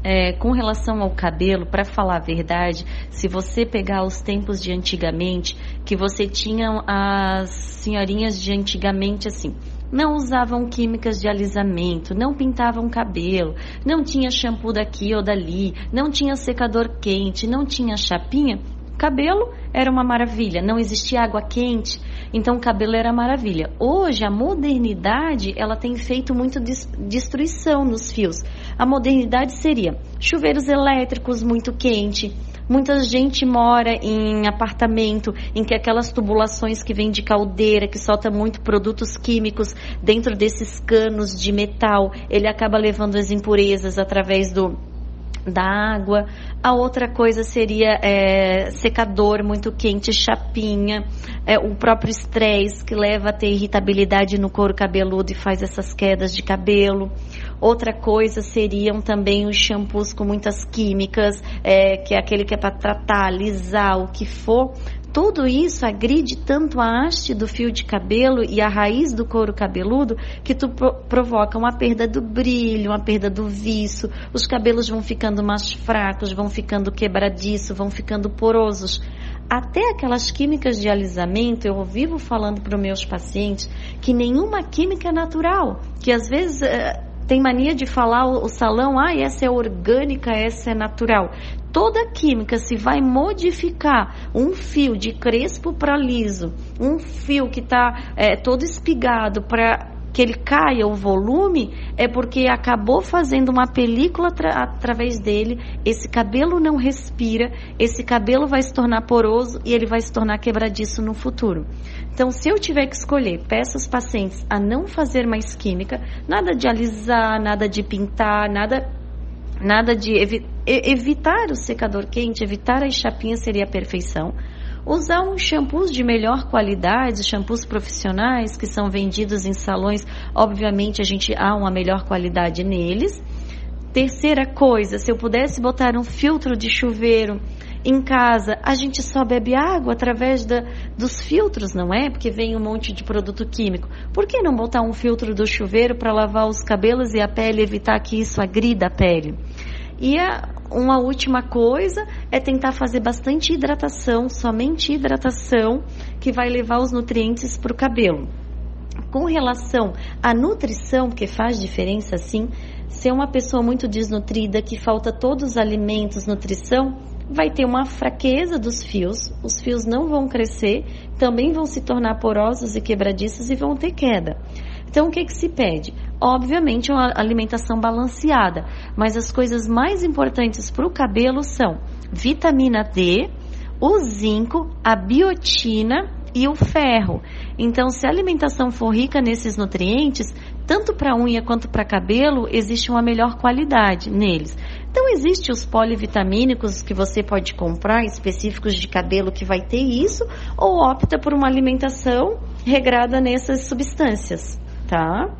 Com relação ao cabelo, para falar a verdade, se você pegar os tempos de antigamente, que você tinha as senhorinhas de antigamente assim, não usavam químicas de alisamento, não pintavam cabelo, não tinha shampoo daqui ou dali, não tinha secador quente, não tinha chapinha, cabelo era uma maravilha, não existia água quente, então o cabelo era maravilha. Hoje a modernidade, ela tem feito muito destruição nos fios. A modernidade seria chuveiros elétricos muito quente. Muita gente mora em apartamento em que aquelas tubulações que vêm de caldeira, que solta muito produtos químicos dentro desses canos de metal, ele acaba levando as impurezas através da água. A outra coisa seria secador muito quente, chapinha, o próprio estresse que leva a ter irritabilidade no couro cabeludo e faz essas quedas de cabelo. Outra coisa seriam também os shampoos com muitas químicas, que é aquele que é para tratar, alisar, o que for. Tudo isso agride tanto a haste do fio de cabelo e a raiz do couro cabeludo que provoca uma perda do brilho, uma perda do viço. Os cabelos vão ficando mais fracos, vão ficando quebradiços, vão ficando porosos. Até aquelas químicas de alisamento, eu vivo falando para os meus pacientes que nenhuma química é natural, que às vezes tem mania de falar o salão, essa é orgânica, essa é natural. Toda química, se vai modificar um fio de crespo para liso, um fio que está todo espigado para que ele caia o volume, é porque acabou fazendo uma película através dele, esse cabelo não respira, esse cabelo vai se tornar poroso e ele vai se tornar quebradiço no futuro. Então, se eu tiver que escolher, peço aos pacientes a não fazer mais química, nada de alisar, nada de pintar, nada de evitar o secador quente, evitar as chapinhas seria a perfeição. Usar uns shampoos de melhor qualidade, shampoos profissionais que são vendidos em salões, obviamente há uma melhor qualidade neles. Terceira coisa, se eu pudesse botar um filtro de chuveiro em casa, a gente só bebe água através dos filtros, não é? Porque vem um monte de produto químico. Por que não botar um filtro do chuveiro para lavar os cabelos e a pele, evitar que isso agrida a pele? E uma última coisa é tentar fazer bastante hidratação, somente hidratação, que vai levar os nutrientes para o cabelo. Com relação à nutrição, porque faz diferença sim, se é uma pessoa muito desnutrida, que falta todos os alimentos, nutrição, vai ter uma fraqueza dos fios, os fios não vão crescer, também vão se tornar porosos e quebradiços e vão ter queda. Então, o que se pede? Obviamente, uma alimentação balanceada, mas as coisas mais importantes para o cabelo são vitamina D, o zinco, a biotina e o ferro. Então, se a alimentação for rica nesses nutrientes, tanto para unha quanto para cabelo, existe uma melhor qualidade neles. Então, existem os polivitamínicos que você pode comprar, específicos de cabelo, que vai ter isso, ou opta por uma alimentação regrada nessas substâncias, tá?